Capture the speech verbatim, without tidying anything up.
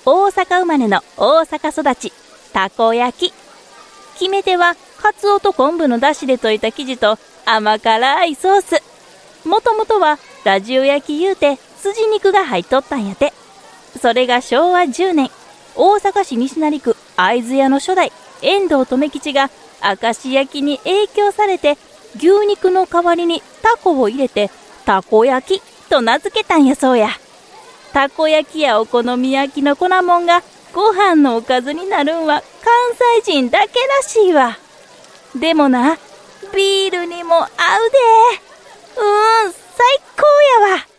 大阪生まれの大阪育ち、たこ焼き。決め手は、カツオと昆布の出汁で溶いた生地と甘辛いソース。もともとは、ラジオ焼き言うて、筋肉が入っとったんやて。それがしょうわじゅうねん、大阪市西成区会津屋の初代、遠藤留吉が、明石焼きに影響されて、牛肉の代わりにタコを入れて、たこ焼きと名付けたんやそうや。たこ焼きやお好み焼きの粉もんがご飯のおかずになるんは関西人だけらしいわ。でもな、ビールにも合うで。うーん、最高やわ。